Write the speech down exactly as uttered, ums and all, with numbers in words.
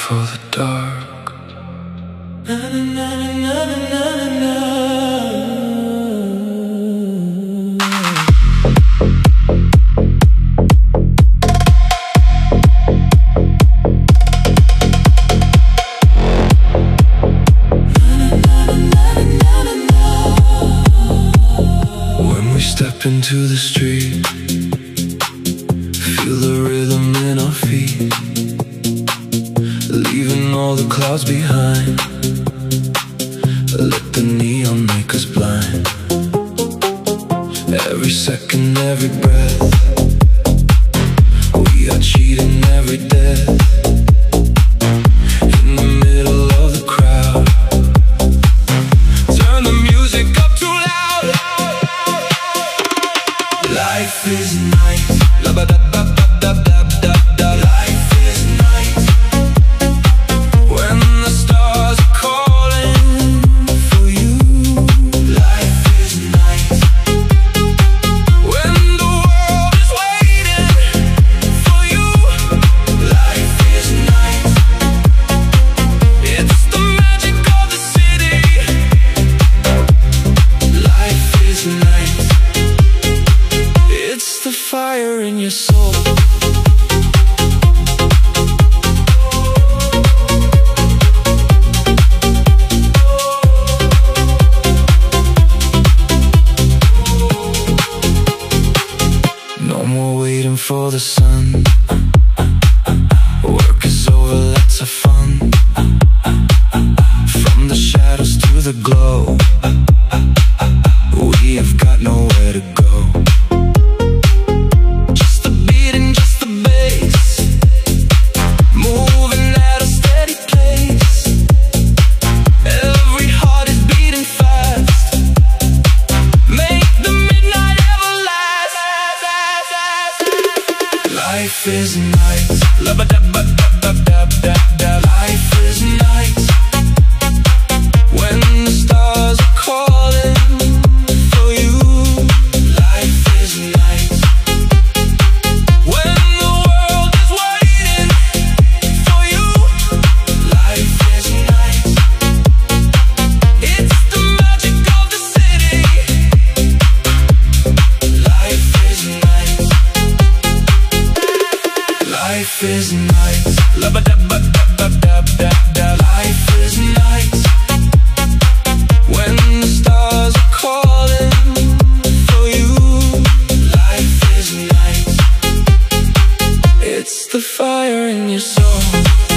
for the dark. Na, na, na, na, na, na, na. When we step into the street, feel the rhythm in our feet, leaving all the clouds behind. Let the neon make us blind. Every second, every breath, we are cheating every death. In the middle of the crowd, turn the music up too loud. Life is nice. La ba da ba ba da da da da. Life is nice. When the stars are calling for you. Life is nice. When the world is waiting for you. Life is nice. It's the magic of the city. Life is nice. It's the fire in your soul. No more waiting for the sun. Work is over, let's have fun. From the shadows to the glow, we have got nowhere to go. Just the beat and just the bass, moving at a steady pace. Every heart is beating fast. Make the midnight everlast. Life is nice. La ba da ba da ba da da da. Life is nice. When the stars are calling for you. Life is nice. When the world is waiting for you. Life is nice. It's the magic of the city. Life is nice. Life is nice. La ba da ba da ba da da da. Life is nice. When the stars are calling for you. Life is nice. It's the fire in your soul.